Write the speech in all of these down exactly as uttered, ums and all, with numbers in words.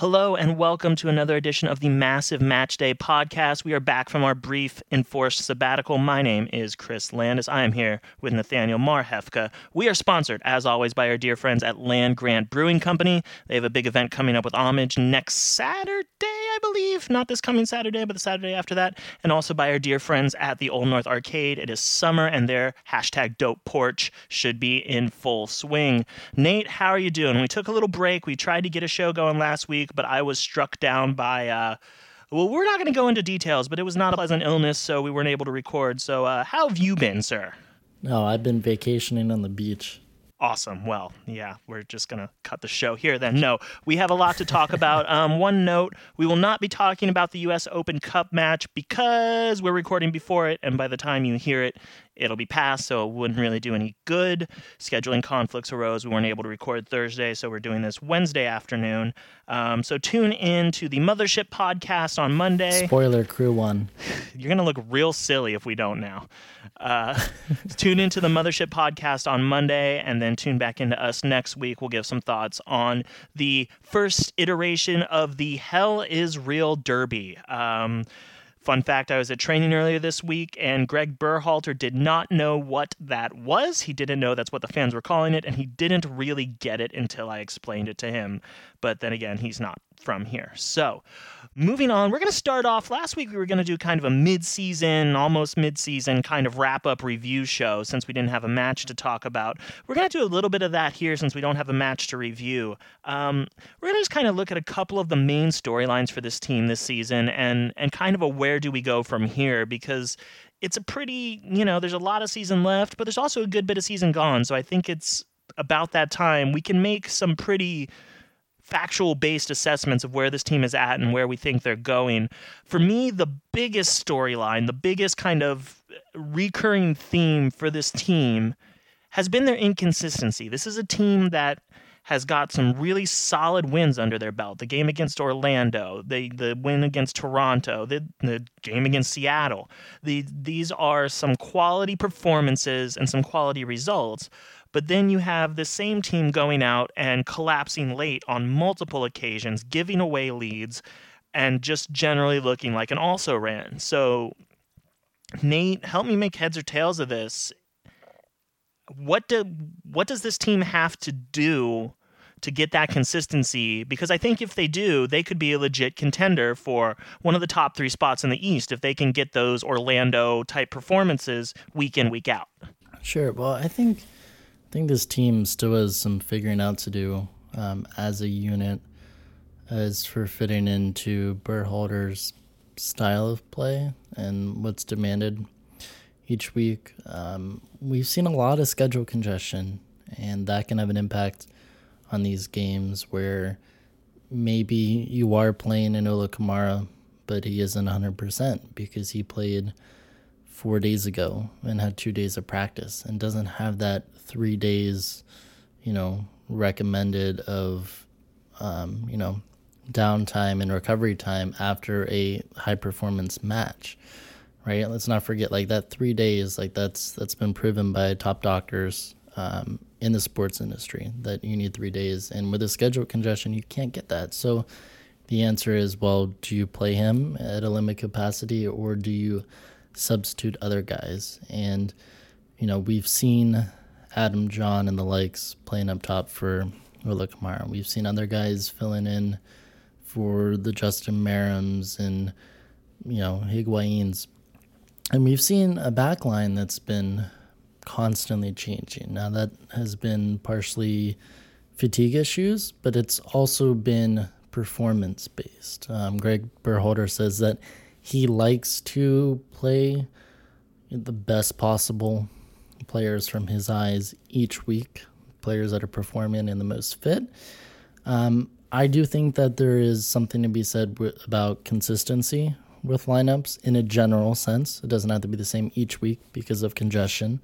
Hello and welcome to another edition of the Massive Match Day podcast. We are back from our brief enforced sabbatical. My name is Chris Landis. I am here with Nathaniel Marhefka. We are sponsored, as always, by our dear friends at Land Grant Brewing Company. They have a big event coming up with Homage next Saturday, I believe. Not this coming Saturday, but the Saturday after that. And also by our dear friends at the Old North Arcade. It is summer and their hashtag dope porch should be in full swing. Nate, how are you doing? We took a little break. We tried to get a show going last week, but I was struck down by, uh, well, we're not going to go into details, but it was not a pleasant illness, so we weren't able to record. So uh, how have you been, sir? No, I've been vacationing on the beach. Awesome. Well, yeah, we're just going to cut the show here then. No, we have a lot to talk about. Um, one note, we will not be talking about the U S Open Cup match because we're recording before it, and by the time you hear it, it'll be past, so it wouldn't really do any good. Scheduling conflicts arose. We weren't able to record Thursday, so we're doing this Wednesday afternoon. Um, so tune in to the Mothership podcast on Monday. Spoiler, crew one. You're going to look real silly if we don't now. Uh, tune into the Mothership podcast on Monday, and then tune back into us next week. We'll give some thoughts on the first iteration of the Hell is Real Derby. Um... Fun fact, I was at training earlier this week, and Greg Berhalter did not know what that was. He didn't know that's what the fans were calling it, and he didn't really get it until I explained it to him. But then again, he's not from here. So, moving on, we're going to start off. Last week, we were going to do kind of a mid-season, almost mid-season kind of wrap-up review show since we didn't have a match to talk about. We're going to do a little bit of that here since we don't have a match to review. Um, we're going to just kind of look at a couple of the main storylines for this team this season and, and kind of a where do we go from here, because it's a pretty, you know, there's a lot of season left, but there's also a good bit of season gone. So I think it's about that time we can make some pretty factual-based assessments of where this team is at and where we think they're going. For me, the biggest storyline, the biggest kind of recurring theme for this team has been their inconsistency. This is a team that has got some really solid wins under their belt. The game against Orlando, the the win against Toronto, the, the game against Seattle. The, these are some quality performances and some quality results. But then you have the same team going out and collapsing late on multiple occasions, giving away leads, and just generally looking like an also-ran. So, Nate, help me make heads or tails of this. What do what does this team have to do to get that consistency? Because I think if they do, they could be a legit contender for one of the top three spots in the East if they can get those Orlando-type performances week in, week out. Sure. Well, I think I think this team still has some figuring out to do um, as a unit as for fitting into Berhalter's style of play and what's demanded each week. Um, we've seen a lot of schedule congestion, and that can have an impact on these games where maybe you are playing Enola Kamara, but he isn't one hundred percent because he played four days ago and had two days of practice and doesn't have that three days, you know, recommended of, um, you know, downtime and recovery time after a high performance match. Right. Let's not forget, like, that three days, like that's that's been proven by top doctors um, in the sports industry that you need three days. And with a schedule congestion, you can't get that. So the answer is, well, do you play him at a limit capacity or do you substitute other guys? And, you know, we've seen Adam John and the likes playing up top for Enola Kamara. We've seen other guys filling in for the Justin Merrims and, you know, Higuain's. And we've seen a backline that's been constantly changing. Now, that has been partially fatigue issues, but it's also been performance-based. Um, Greg Berhalter says that he likes to play the best possible players from his eyes each week, players that are performing and the most fit. Um, I do think that there is something to be said w- about consistency with lineups in a general sense. It doesn't have to be the same each week because of congestion.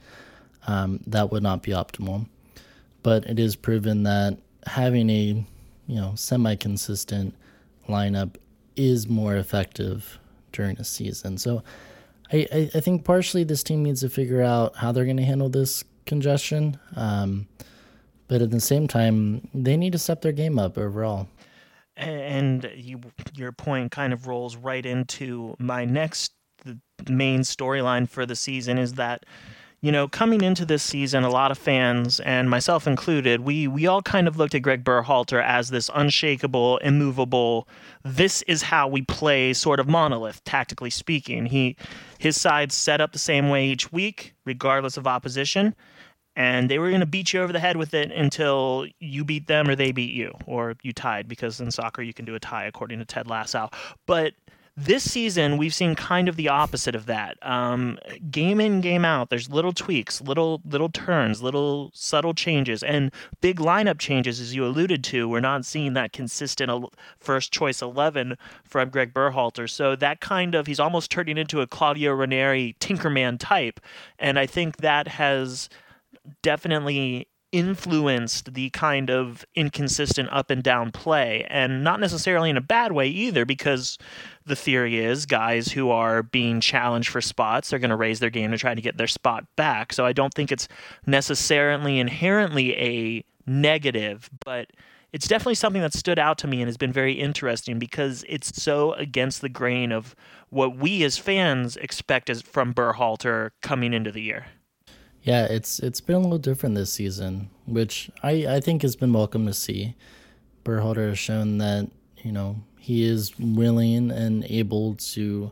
Um, that would not be optimal. But it is proven that having a, you know, semi-consistent lineup is more effective during a season. So I, I, I think partially this team needs to figure out how they're going to handle this congestion. Um, but at the same time, they need to step their game up overall. And you, your point kind of rolls right into my next the main storyline for the season is that, you know, coming into this season, a lot of fans, and myself included, we we all kind of looked at Greg Berhalter as this unshakable, immovable, this is how we play sort of monolith, tactically speaking. He his side's set up the same way each week, regardless of opposition. And they were going to beat you over the head with it until you beat them or they beat you, or you tied, because in soccer you can do a tie, according to Ted Lasso. But this season, we've seen kind of the opposite of that. Um, game in, game out, there's little tweaks, little little turns, little subtle changes, and big lineup changes, as you alluded to. We're not seeing that consistent first-choice eleven from Greg Berhalter. So that kind of, he's almost turning into a Claudio Ranieri Tinkerman type, and I think that has definitely influenced the kind of inconsistent up and down play, and not necessarily in a bad way either, because the theory is guys who are being challenged for spots are going to raise their game to try to get their spot back. So I don't think it's necessarily inherently a negative, but it's definitely something that stood out to me and has been very interesting because it's so against the grain of what we as fans expect as from Berhalter coming into the year. Yeah, it's it's been a little different this season, which I, I think has been welcome to see. Berhalter has shown that, you know, he is willing and able to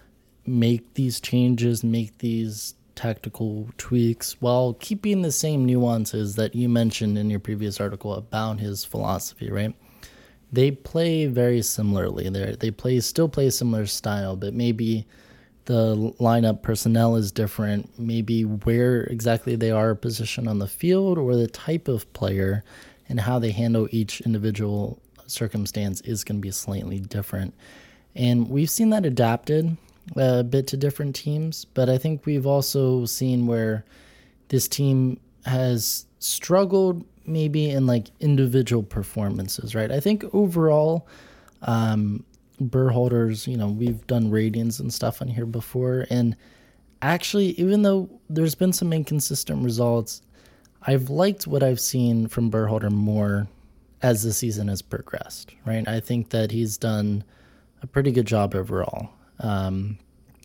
make these changes, make these tactical tweaks while keeping the same nuances that you mentioned in your previous article about his philosophy, right? They play very similarly. They they play still play a similar style, but maybe the lineup personnel is different, maybe where exactly they are positioned on the field or the type of player and how they handle each individual circumstance is going to be slightly different. And we've seen that adapted a bit to different teams, but I think we've also seen where this team has struggled maybe in like individual performances, right? I think overall, um, Berhalter's, you know, we've done ratings and stuff on here before, and actually, even though there's been some inconsistent results, I've liked what I've seen from Berhalter more as the season has progressed, right? I think that he's done a pretty good job overall um,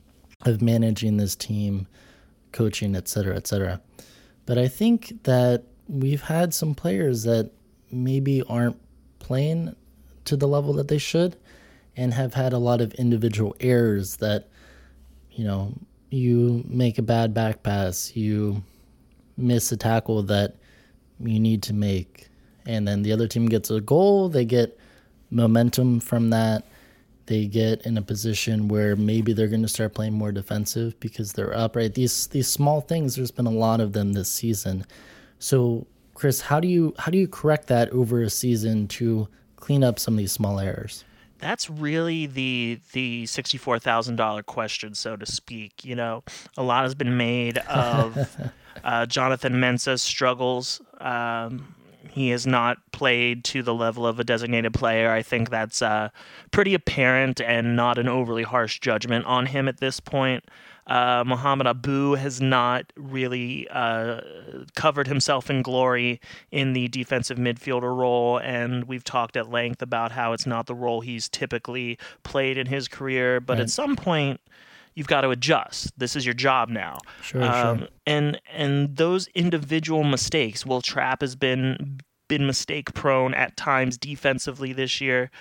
of managing this team, coaching, et cetera, et cetera. But I think that we've had some players that maybe aren't playing to the level that they should, and have had a lot of individual errors that, you know, you make a bad back pass, you miss a tackle that you need to make, and then the other team gets a goal, they get momentum from that, they get in a position where maybe they're going to start playing more defensive because they're up, right? These these small things, there's been a lot of them this season. So, Chris, how do you how do you correct that over a season to clean up some of these small errors? That's really the the sixty-four thousand dollars question, so to speak. You know, a lot has been made of uh, Jonathan Mensah's struggles. Um, he has not played to the level of a designated player. I think that's uh, pretty apparent and not an overly harsh judgment on him at this point. Uh, Mohamed Abu has not really uh, covered himself in glory in the defensive midfielder role, and we've talked at length about how it's not the role he's typically played in his career, but right. At some point, you've got to adjust. This is your job now. Sure, um, sure. And and those individual mistakes, Will Trapp has been been mistake prone at times defensively this year.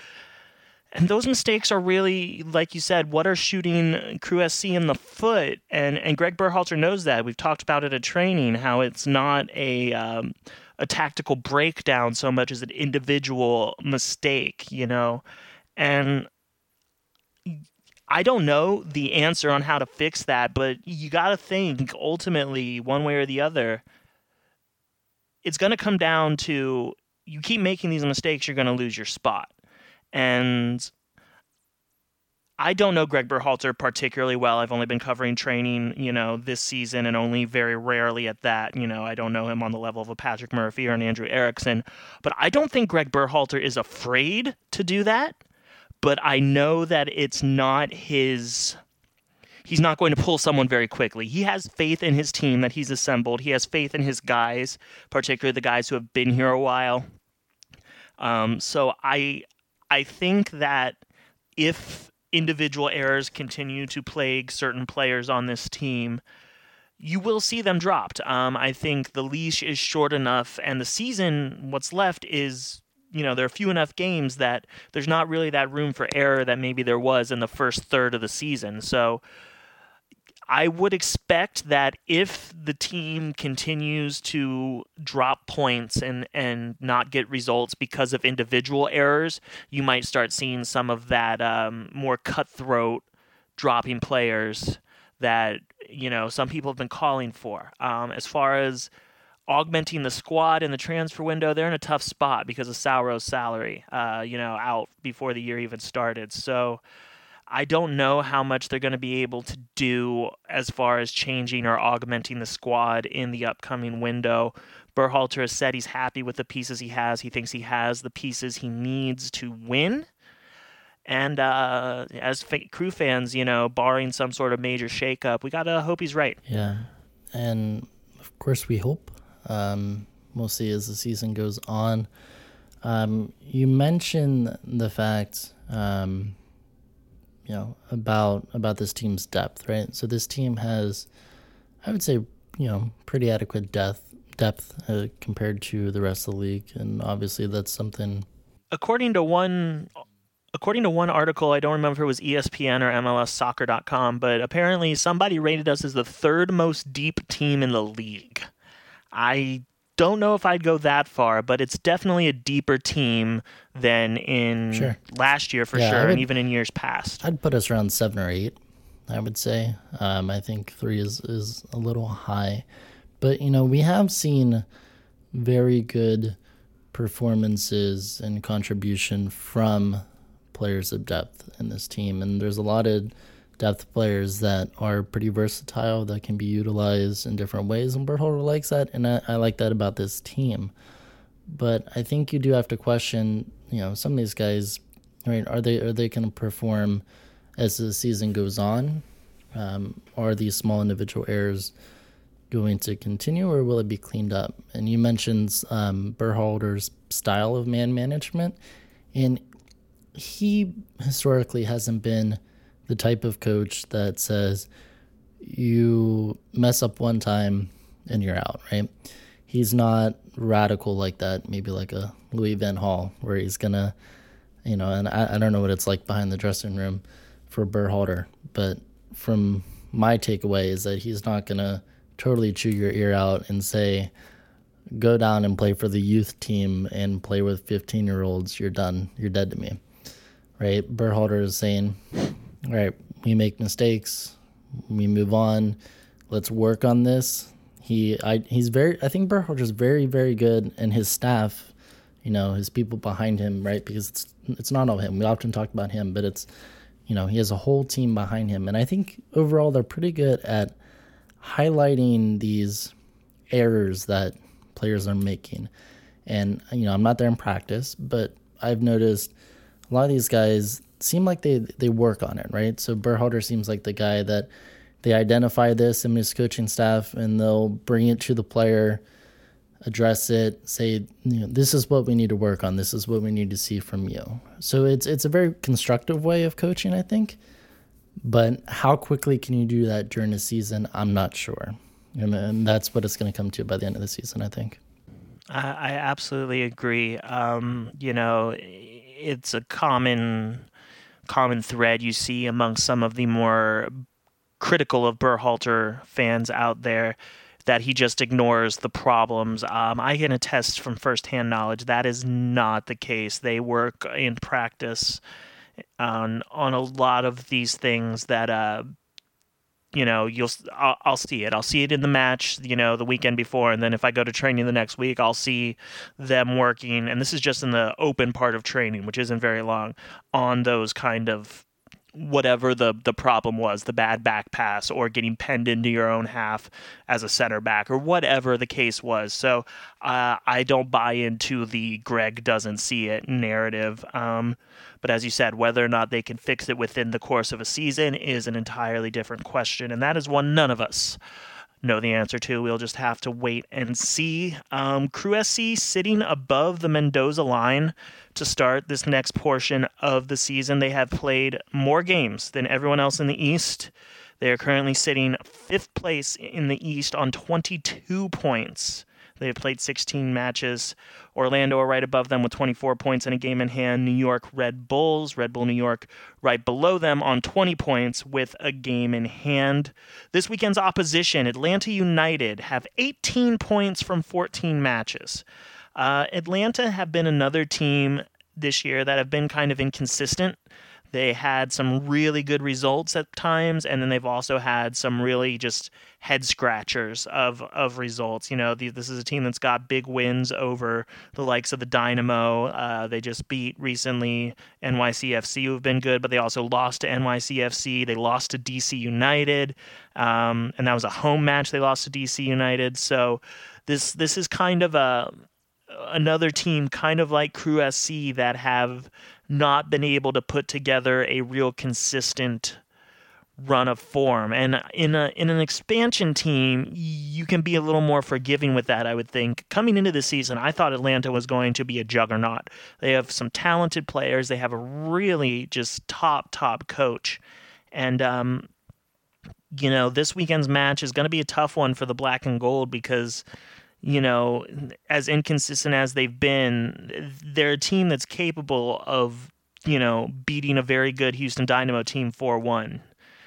And those mistakes are really, like you said, what are shooting Crew S C in the foot. And and Greg Berhalter knows that. We've talked about it at training, how it's not a um, a tactical breakdown so much as an individual mistake, you know. And I don't know the answer on how to fix that, but you got to think ultimately, one way or the other, it's going to come down to you keep making these mistakes, you're going to lose your spot. And I don't know Greg Berhalter particularly well. I've only been covering training, you know, this season, and only very rarely at that. You know, I don't know him on the level of a Patrick Murphy or an Andrew Erickson. But I don't think Greg Berhalter is afraid to do that. But I know that it's not his... He's not going to pull someone very quickly. He has faith in his team that he's assembled. He has faith in his guys, particularly the guys who have been here a while. Um, so I... I think that if individual errors continue to plague certain players on this team, you will see them dropped. Um, I think the leash is short enough, and the season, what's left is, you know, there are few enough games that there's not really that room for error that maybe there was in the first third of the season. So I would expect that if the team continues to drop points and, and not get results because of individual errors, you might start seeing some of that um, more cutthroat dropping players that, you know, some people have been calling for. Um, as far as augmenting the squad in the transfer window, they're in a tough spot because of Sauro's salary, uh, you know, out before the year even started. So I don't know how much they're going to be able to do as far as changing or augmenting the squad in the upcoming window. Berhalter has said he's happy with the pieces he has. He thinks he has the pieces he needs to win. And uh, as fa- Crew fans, you know, barring some sort of major shakeup, we got to hope he's right. Yeah. And of course we hope, um, mostly as the season goes on. Um, you mentioned the fact... Um, you know, about about this team's depth, right? So this team has, I would say, you know, pretty adequate depth depth uh, compared to the rest of the league, and obviously that's something. According to one, according to one article, I don't remember if it was E S P N or M L S Soccer dot com, but apparently somebody rated us as the third most deep team in the league. I don't know if I'd go that far, but it's definitely a deeper team than in sure. last year for yeah, sure, would, and even in years past. I'd put us around seven or eight, I would say. Um, I think three is, is a little high. But, you know, we have seen very good performances and contribution from players of depth in this team. And there's a lot of depth players that are pretty versatile, that can be utilized in different ways, and Berhalter likes that, and I, I like that about this team. But I think you do have to question, you know, some of these guys, right? Are they are they going to perform as the season goes on? Um, are these small individual errors going to continue, or will it be cleaned up? And you mentioned um, Berhalter's style of man management, and he historically hasn't been the type of coach that says you mess up one time and you're out, right? He's not radical like that, maybe like a Louis Van Gaal, where he's going to, you know, and I, I don't know what it's like behind the dressing room for Berhalter, but from my takeaway is that he's not going to totally chew your ear out and say, go down and play for the youth team and play with fifteen-year-olds, you're done, you're dead to me, right? Berhalter is saying, all right, we make mistakes, we move on, let's work on this. He, I, he's very, I think Berhalter's very, very good, and his staff, you know, his people behind him, right? Because it's it's not all him. We often talk about him, but it's, you know, he has a whole team behind him, and I think overall they're pretty good at highlighting these errors that players are making. And, you know, I'm not there in practice, but I've noticed a lot of these guys seem like they, they work on it, right? So Berhalter seems like the guy that they identify this in his coaching staff, and they'll bring it to the player, address it, say, you know, this is what we need to work on. This is what we need to see from you. So it's it's a very constructive way of coaching, I think. But how quickly can you do that during the season? I'm not sure. And, and that's what it's going to come to by the end of the season, I think. I, I absolutely agree. Um, you know, it's a common common thread you see among some of the more critical of Berhalter fans out there, that he just ignores the problems. Um, I can attest from firsthand knowledge that is not the case. They work in practice on on a lot of these things that uh, you know you'll I'll, I'll see it. I'll see it in the match, you know, the weekend before, and then if I go to training the next week, I'll see them working. And this is just in the open part of training, which isn't very long, on those kind of whatever the the problem was, the bad back pass or getting penned into your own half as a center back or whatever the case was. So uh, I don't buy into the Greg doesn't see it narrative. Um, but as you said, whether or not they can fix it within the course of a season is an entirely different question. And that is one none of us know the answer to. We'll just have to wait and see. Um, Crew S C sitting above the Mendoza line to start this next portion of the season. They have played more games than everyone else in the East. They are currently sitting fifth place in the East on twenty-two points. They have played sixteen matches. Orlando are right above them with twenty-four points and a game in hand. New York Red Bulls, Red Bull New York, right below them on twenty points with a game in hand. This weekend's opposition, Atlanta United, have eighteen points from fourteen matches. Uh, Atlanta have been another team this year that have been kind of inconsistent. They had some really good results at times, and then they've also had some really just head scratchers of of results. You know, the, this is a team that's got big wins over the likes of the Dynamo. Uh, they just beat recently N Y C F C, who have been good, but they also lost to N Y C F C. They lost to D C United, um, and that was a home match. They lost to D C United. So this this is kind of a another team, kind of like Crew S C, that have not been able to put together a real consistent run of form. And in a in an expansion team, you can be a little more forgiving with that, I would think. Coming into the season, I thought Atlanta was going to be a juggernaut. They have some talented players. They have a really just top, top coach. And, um, you know, this weekend's match is going to be a tough one for the Black and Gold because, you know, as inconsistent as they've been, they're a team that's capable of, you know, beating a very good Houston Dynamo team four one.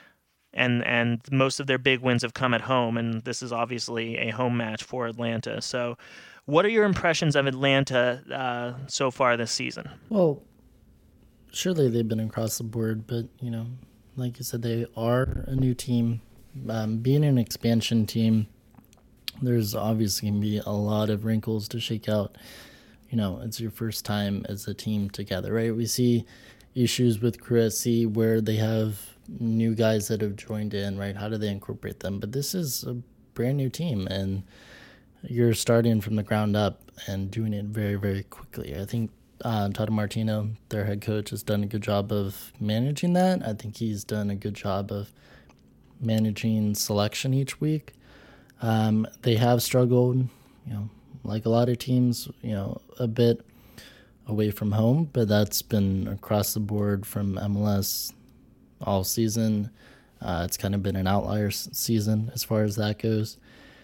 And and most of their big wins have come at home, and this is obviously a home match for Atlanta. So what are your impressions of Atlanta uh, so far this season? Well, surely they've been across the board, but, you know, like you said, they are a new team. Um, being an expansion team, there's obviously going to be a lot of wrinkles to shake out. You know, it's your first time as a team together, right? We see issues with Crew S C where they have new guys that have joined in, right? How do they incorporate them? But this is a brand new team, and you're starting from the ground up and doing it very, very quickly. I think uh, Tata Martino, their head coach, has done a good job of managing that. I think he's done a good job of managing selection each week. Um, they have struggled, you know, like a lot of teams, you know, a bit away from home, but that's been across the board from M L S all season. Uh, it's kind of been an outlier season as far as that goes.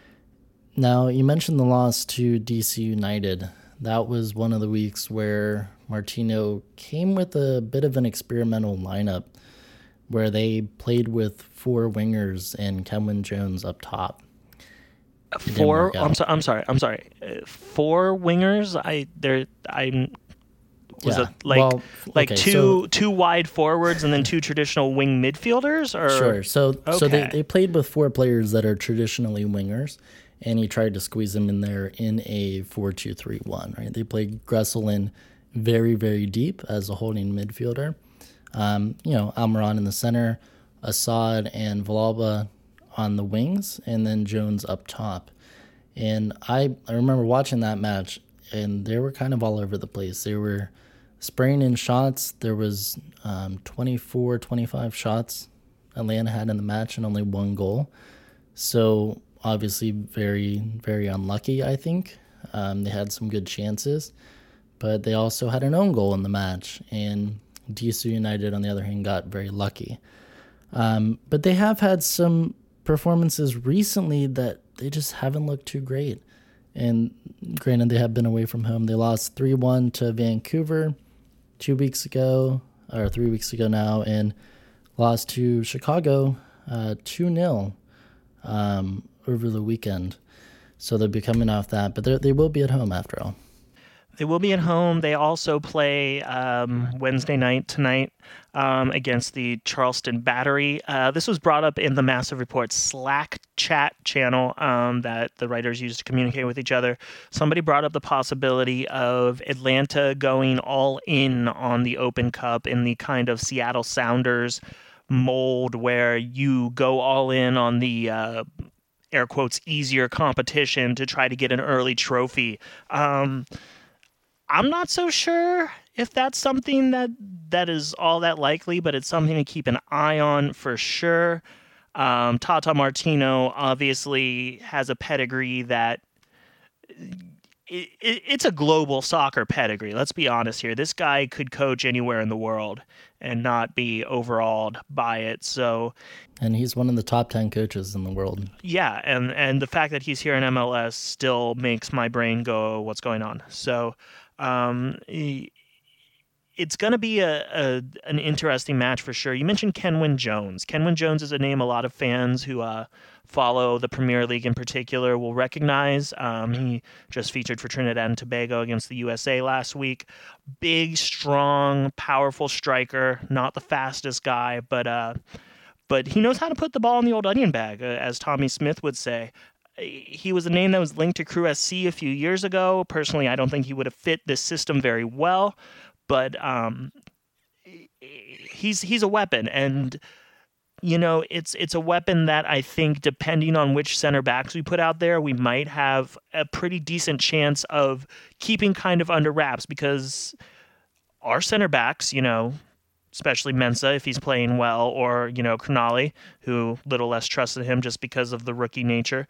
Now, you mentioned the loss to D C United. That was one of the weeks where Martino came with a bit of an experimental lineup where they played with four wingers and Kenwyne Jones up top. Four. I'm sorry. I'm sorry. I'm sorry. Uh, four wingers. I there. I'm. Was Yeah. it like Well, like okay, two so- two wide forwards and then two traditional wing midfielders? Or Sure. So so they, Okay. they played with four players that are traditionally wingers, and he tried to squeeze them in there in a four two three one, right? They played Gressel in very, very deep as a holding midfielder. Um, you know, Almiron in the center, Assad and Villalba on the wings, and then Jones up top. And I, I remember watching that match, and they were kind of all over the place. They were spraying in shots. There was um, twenty-four, twenty-five shots Atlanta had in the match and only one goal. So obviously very, very unlucky, I think. Um, they had some good chances, but they also had an own goal in the match. And D C United, on the other hand, got very lucky. Um, but they have had some performances recently that they just haven't looked too great. And granted, they have been away from home. They lost three one to Vancouver two weeks ago, or three weeks ago now, and lost to Chicago uh, two nil um, over the weekend. So they'll be coming off that, but they will be at home after all. They will be at home. They also play um, Wednesday night tonight um, against the Charleston Battery. Uh, this was brought up in the Massive Report Slack chat channel um, that the writers use to communicate with each other. Somebody brought up the possibility of Atlanta going all in on the Open Cup in the kind of Seattle Sounders mold where you go all in on the uh, air quotes easier competition to try to get an early trophy. Um, I'm not so sure if that's something that that is all that likely, but it's something to keep an eye on for sure. Um, Tata Martino obviously has a pedigree that it, it, it's a global soccer pedigree. Let's be honest here. This guy could coach anywhere in the world and not be overawed by it. So, and he's one of the top ten coaches in the world. Yeah, and, and the fact that he's here in M L S still makes my brain go, what's going on? So um, it's going to be a, a an interesting match for sure. You mentioned Kenwyne Jones. Kenwyne Jones is a name a lot of fans who uh, follow the Premier League in particular will recognize. Um, he just featured for Trinidad and Tobago against the U S A last week. Big, strong, powerful striker. Not the fastest guy, but uh, but he knows how to put the ball in the old onion bag, uh, as Tommy Smith would say. He was a name that was linked to Crew S C a few years ago. Personally, I don't think he would have fit this system very well. But um, he's he's a weapon, and you know it's it's a weapon that I think, depending on which center backs we put out there, we might have a pretty decent chance of keeping kind of under wraps, because our center backs, you know, especially Mensah if he's playing well, or you know Crognali, who little less trusted him just because of the rookie nature,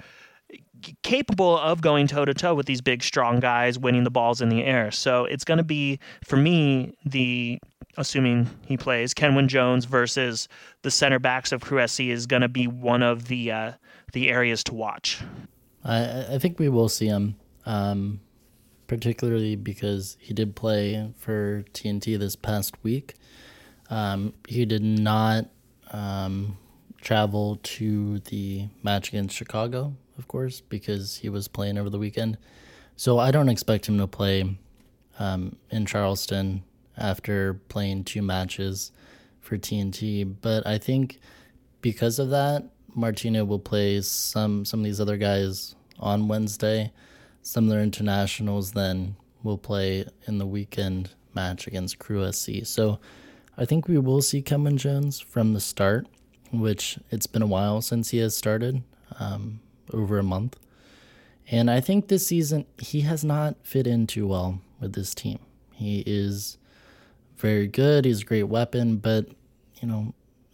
capable of going toe-to-toe with these big, strong guys, winning the balls in the air. So it's going to be, for me, the, assuming he plays, Kenwyne Jones versus the center backs of Crew S C is going to be one of the uh, the areas to watch. I, I think we will see him, um, particularly because he did play for T N T this past week. Um, he did not um, travel to the match against Chicago, of course, because he was playing over the weekend. So I don't expect him to play um, in Charleston after playing two matches for T N T. But I think because of that, Martino will play some, some of these other guys on Wednesday. Some of their internationals then will play in the weekend match against Crew S C. So I think we will see Kenwyne Jones from the start, which it's been a while since he has started. Um, over a month. And I think this season he has not fit in too well with this team. He is very good. He's a great weapon, but, you know,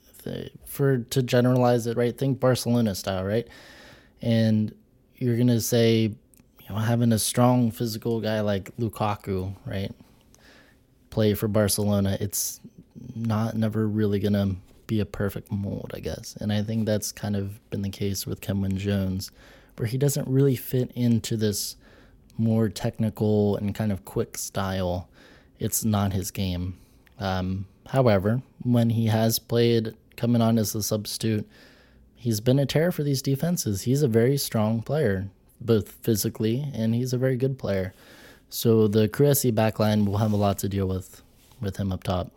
for to generalize it, right, think Barcelona style, right? And you're going to say, you know, having a strong physical guy like Lukaku, right, play for Barcelona, it's not never really going to be a perfect mold, I guess. And I think that's kind of been the case with Kenwyne Jones, where he doesn't really fit into this more technical and kind of quick style. It's not his game. Um, however, when he has played coming on as a substitute, he's been a terror for these defenses. He's a very strong player, both physically, and he's a very good player. So the Crew S C backline will have a lot to deal with with him up top.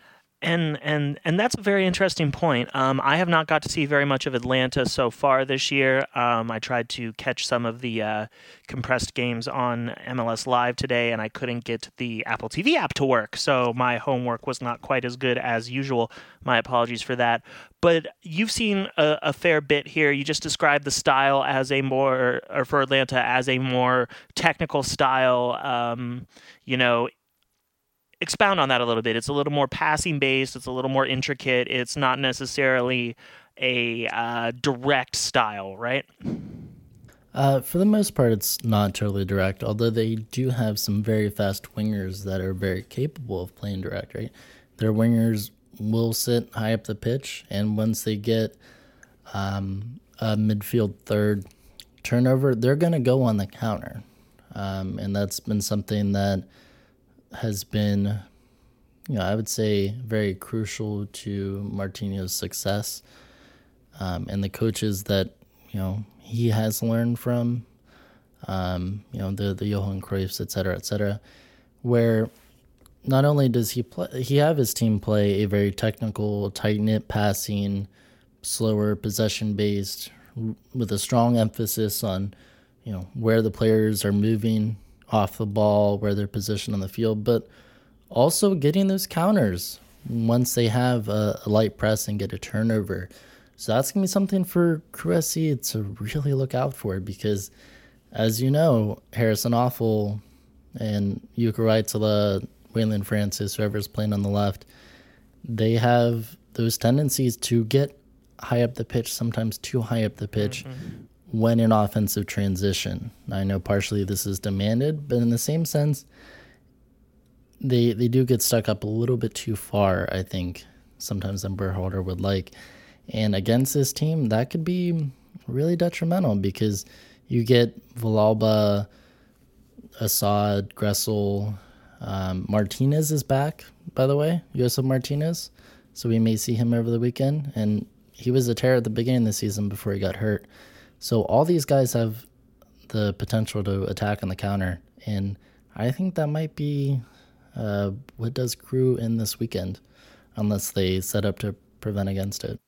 And and and that's a very interesting point. Um, I have not got to see very much of Atlanta so far this year. Um, I tried to catch some of the uh, compressed games on M L S Live today, and I couldn't get the Apple T V app to work, so my homework was not quite as good as usual. My apologies for that. But you've seen a, a fair bit here. You just described the style as a more, or for Atlanta, as a more technical style, um, you know, expound on that a little bit. It's a little more passing based. It's a little more intricate. It's not necessarily a uh, direct style, right? Uh, for the most part, it's not totally direct, although they do have some very fast wingers that are very capable of playing direct, right? Their wingers will sit high up the pitch, and once they get um, a midfield third turnover, they're going to go on the counter. Um, and that's been something that has been, you know, I would say very crucial to Martino's success, um, and the coaches that, you know, he has learned from, um, you know, the, the Johan Cruyffs, et cetera, et cetera, where not only does he play, he have his team play a very technical, tight-knit passing, slower possession-based, with a strong emphasis on, you know, where the players are moving off the ball, where they're positioned on the field, but also getting those counters once they have a, a light press and get a turnover. So that's going to be something for Crew S C to really look out for, because, as you know, Harrison Afful and Yuka Raitala, Waylon Francis, whoever's playing on the left, they have those tendencies to get high up the pitch, sometimes too high up the pitch Mm-hmm. when in offensive transition. I know partially this is demanded, but in the same sense, they they do get stuck up a little bit too far, I think, sometimes than Berhalter would like. And against this team, that could be really detrimental because you get Villalba, Assad, Gressel, um, Martinez is back, by the way, Josef Martinez. So we may see him over the weekend. And he was a terror at the beginning of the season before he got hurt. So all these guys have the potential to attack on the counter. And I think that might be uh, what does Crew in this weekend, unless they set up to prevent against it.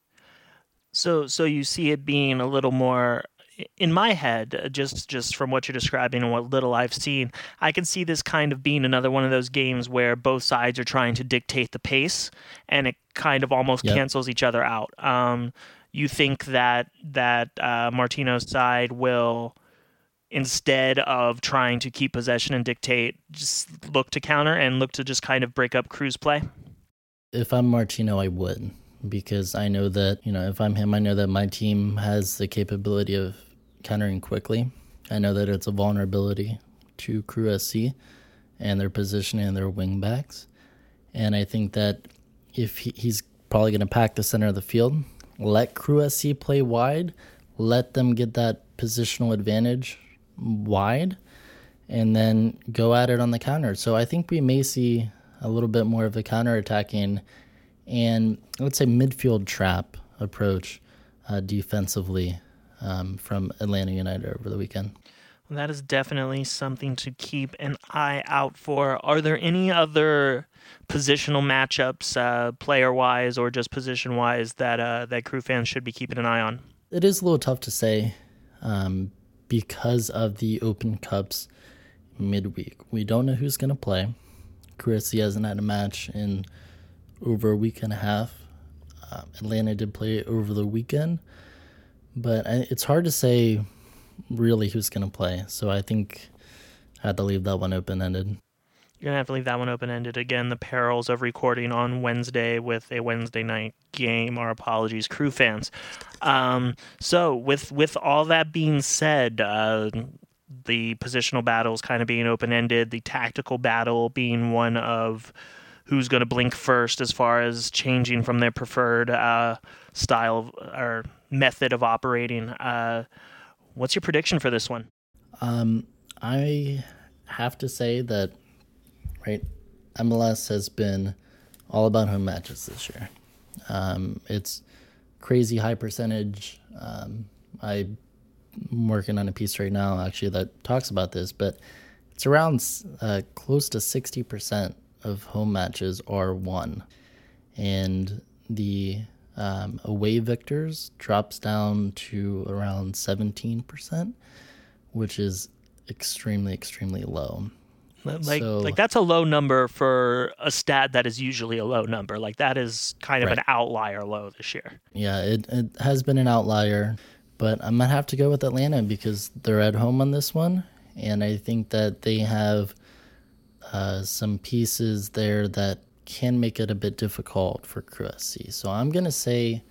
So, so you see it being a little more, in my head, just just from what you're describing and what little I've seen, I can see this kind of being another one of those games where both sides are trying to dictate the pace, and it kind of almost Yep. cancels each other out. Um, you think that that uh, Martino's side will, instead of trying to keep possession and dictate, just look to counter and look to just kind of break up Crew's play? If I'm Martino, I would, because I know that, you know, if I'm him, I know that my team has the capability of countering quickly. I know that it's a vulnerability to Crew S C and their positioning and their wing backs. And I think that if he, he's probably going to pack the center of the field, let Crew S C play wide, let them get that positional advantage wide, and then go at it on the counter. So I think we may see a little bit more of a counter-attacking and, let's say, midfield trap approach uh, defensively um, from Atlanta United over the weekend. Well, that is definitely something to keep an eye out for. Are there any other positional matchups, uh, player-wise or just position-wise, that uh, that Crew fans should be keeping an eye on? It is a little tough to say um, because of the Open Cups midweek. We don't know who's going to play. Crew S C hasn't had a match in over a week and a half. Uh, Atlanta did play over the weekend, but I, it's hard to say really who's going to play. So I think I had to leave that one open-ended. You're going to have to leave that one open-ended. Again, the perils of recording on Wednesday with a Wednesday night game. Our apologies, Crew fans. Um, so with with all that being said, uh, the positional battles kind of being open-ended, the tactical battle being one of who's going to blink first as far as changing from their preferred uh, style of, or method of operating. Uh, what's your prediction for this one? Um, I have to say that, right, M L S has been all about home matches this year. Um, it's crazy high percentage. Um, I'm working on a piece right now, actually, that talks about this, but it's around uh, close to sixty percent of home matches are won. And the um, away victors drops down to around seventeen percent, which is extremely, extremely low. Like, So- like that's a low number for a stat that is usually a low number. Like that is kind of Right. an outlier low this year. Yeah, it, it has been an outlier, but I'm going to have to go with Atlanta because they're at home on this one. And I think that they have uh, some pieces there that can make it a bit difficult for Crew S C. So I'm going to say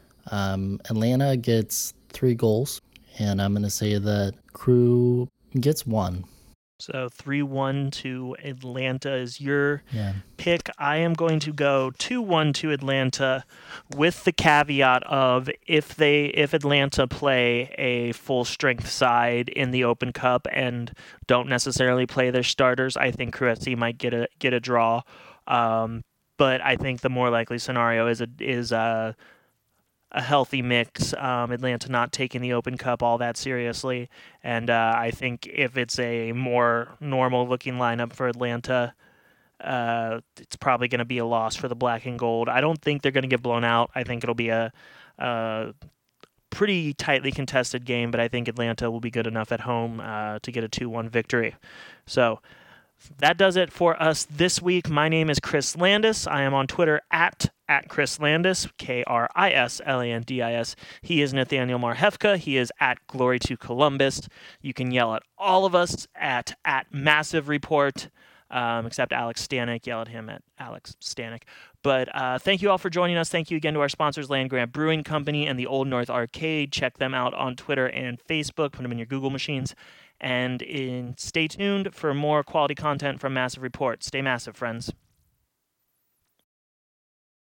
um, Atlanta gets three goals, and I'm going to say that Crew gets one. So three one to Atlanta is your Yeah. pick. I am going to go two one to Atlanta with the caveat of if they if Atlanta play a full strength side in the Open Cup and don't necessarily play their starters, I think Crew S C might get a get a draw. Um, but I think the more likely scenario is a is a a healthy mix, um, Atlanta not taking the Open Cup all that seriously. And uh, I think if it's a more normal-looking lineup for Atlanta, uh, it's probably going to be a loss for the black and gold. I don't think they're going to get blown out. I think it'll be a, a pretty tightly contested game, but I think Atlanta will be good enough at home uh, to get a two one victory. So that does it for us this week. My name is Chris Landis. I am on Twitter at at Chris Landis, K R I S L A N D I S. He is Nathaniel Marhefka. He is at Glory to Columbus. You can yell at all of us at at Massive Report. um, except Alex Stanek. Yell at him at Alex Stanek. But uh, thank you all for joining us. Thank you again to our sponsors, Land Grant Brewing Company and the Old North Arcade. Check them out on Twitter and Facebook. Put them in your Google machines. And in, stay tuned for more quality content from Massive Report. Stay massive, friends.